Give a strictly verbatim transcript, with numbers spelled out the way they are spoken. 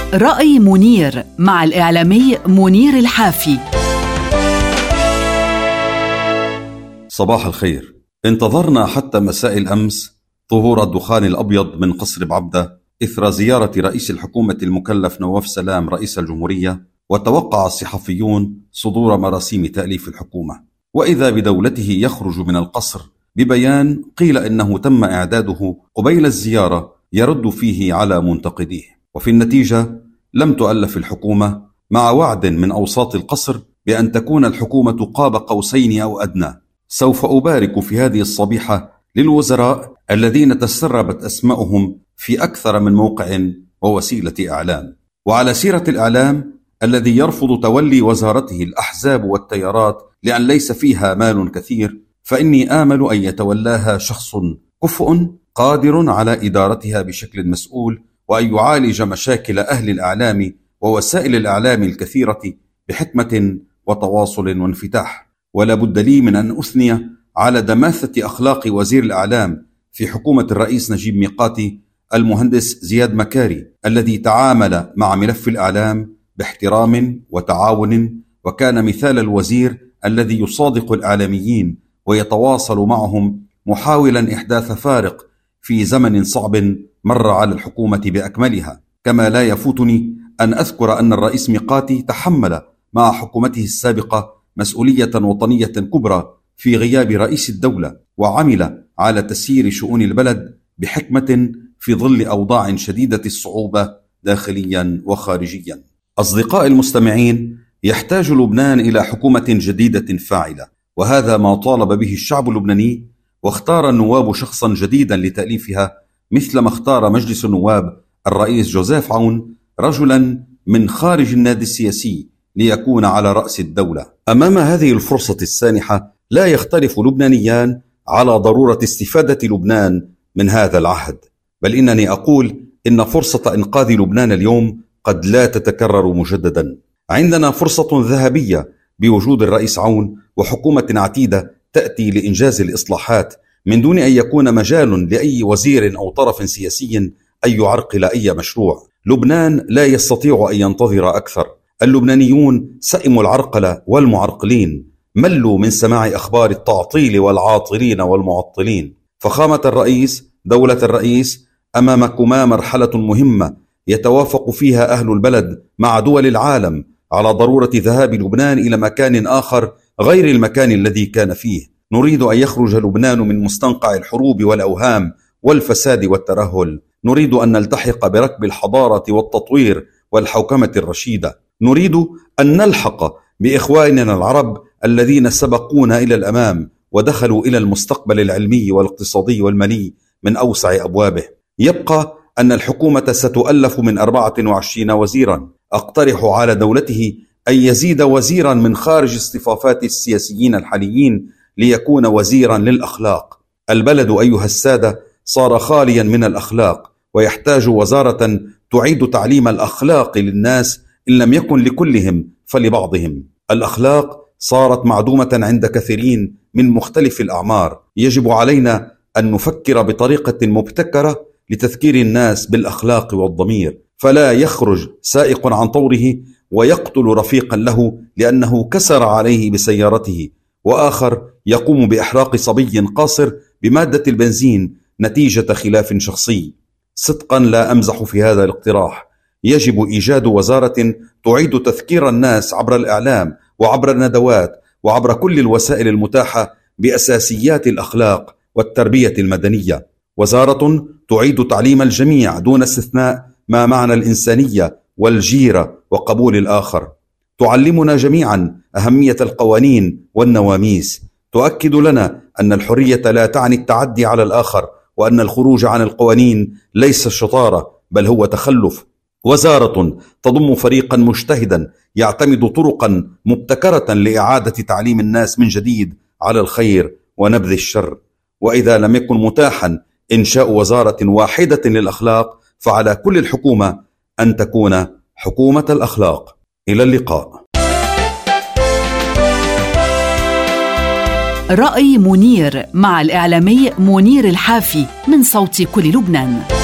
رأي منير مع الإعلامي منير الحافي. صباح الخير. انتظرنا حتى مساء الأمس ظهور الدخان الأبيض من قصر بعبدة إثر زيارة رئيس الحكومة المكلف نواف سلام رئيس الجمهورية، وتوقع الصحفيون صدور مراسيم تأليف الحكومة، وإذا بدولته يخرج من القصر ببيان قيل إنه تم إعداده قبيل الزيارة يرد فيه على منتقديه، وفي النتيجة لم تؤلف الحكومة مع وعد من أوساط القصر بأن تكون الحكومة قاب قوسين أو أدنى. سوف أبارك في هذه الصبيحة للوزراء الذين تسربت أسماؤهم في أكثر من موقع ووسيلة إعلام. وعلى سيرة الإعلام الذي يرفض تولي وزارته الأحزاب والتيارات لأن ليس فيها مال كثير، فإني آمل أن يتولاها شخص كفء قادر على إدارتها بشكل مسؤول، وأن يعالج مشاكل أهل الإعلام ووسائل الإعلام الكثيرة بحكمة وتواصل وانفتاح. ولا بد لي من أن أثني على دماثة أخلاق وزير الإعلام في حكومة الرئيس نجيب ميقاتي المهندس زياد مكاري، الذي تعامل مع ملف الإعلام باحترام وتعاون، وكان مثال الوزير الذي يصادق الإعلاميين ويتواصل معهم محاولا إحداث فارق في زمن صعب مر على الحكومة بأكملها. كما لا يفوتني أن أذكر أن الرئيس ميقاتي تحمل مع حكومته السابقة مسؤولية وطنية كبرى في غياب رئيس الدولة، وعمل على تسيير شؤون البلد بحكمة في ظل أوضاع شديدة الصعوبة داخليا وخارجيا. أصدقاء المستمعين، يحتاج لبنان إلى حكومة جديدة فاعلة، وهذا ما طالب به الشعب اللبناني، واختار النواب شخصا جديدا لتأليفها، مثلما اختار مجلس النواب الرئيس جوزيف عون رجلا من خارج النادي السياسي ليكون على رأس الدولة. أمام هذه الفرصة السانحة لا يختلف لبنانيان على ضرورة استفادة لبنان من هذا العهد، بل إنني أقول إن فرصة إنقاذ لبنان اليوم قد لا تتكرر مجددا. عندنا فرصة ذهبية بوجود الرئيس عون وحكومة عتيدة تأتي لإنجاز الإصلاحات من دون أن يكون مجال لأي وزير أو طرف سياسي أن يعرقل أي مشروع. لبنان لا يستطيع أن ينتظر أكثر. اللبنانيون سئموا العرقلة والمعرقلين، ملوا من سماع أخبار التعطيل والعاطلين والمعطلين. فخامة الرئيس، دولة الرئيس، أمامكما مرحلة مهمة يتوافق فيها أهل البلد مع دول العالم على ضرورة ذهاب لبنان إلى مكان آخر غير المكان الذي كان فيه. نريد أن يخرج لبنان من مستنقع الحروب والأوهام والفساد والترهل. نريد أن نلتحق بركب الحضارة والتطوير والحوكمة الرشيدة. نريد أن نلحق بإخواننا العرب الذين سبقونا إلى الأمام ودخلوا إلى المستقبل العلمي والاقتصادي والمالي من أوسع أبوابه. يبقى أن الحكومة ستؤلف من أربعة وعشرين وزيرا. أقترح على دولته أن يزيد وزيرا من خارج اصطفافات السياسيين الحاليين ليكون وزيرا للأخلاق. البلد أيها السادة صار خاليا من الأخلاق، ويحتاج وزارة تعيد تعليم الأخلاق للناس، إن لم يكن لكلهم فلبعضهم. الأخلاق صارت معدومة عند كثيرين من مختلف الأعمار. يجب علينا أن نفكر بطريقة مبتكرة لتذكير الناس بالأخلاق والضمير، فلا يخرج سائق عن طوره ويقتل رفيقا له لأنه كسر عليه بسيارته، وآخر يقوم بإحراق صبي قاصر بمادة البنزين نتيجة خلاف شخصي. صدقا لا أمزح في هذا الاقتراح. يجب إيجاد وزارة تعيد تذكير الناس عبر الإعلام وعبر الندوات وعبر كل الوسائل المتاحة بأساسيات الأخلاق والتربية المدنية. وزارة تعيد تعليم الجميع دون استثناء ما معنى الإنسانية والجيرة وقبول الآخر. تعلمنا جميعا أهمية القوانين والنواميس. تؤكد لنا أن الحرية لا تعني التعدي على الآخر، وأن الخروج عن القوانين ليس الشطارة بل هو تخلف. وزارة تضم فريقا مجتهدا يعتمد طرقا مبتكرة لإعادة تعليم الناس من جديد على الخير ونبذ الشر. وإذا لم يكن متاحا إنشاء وزارة واحدة للأخلاق، فعلى كل الحكومة أن تكون حكومة الأخلاق. إلى اللقاء. رأي منير مع الإعلامي منير الحافي من صوت كل لبنان.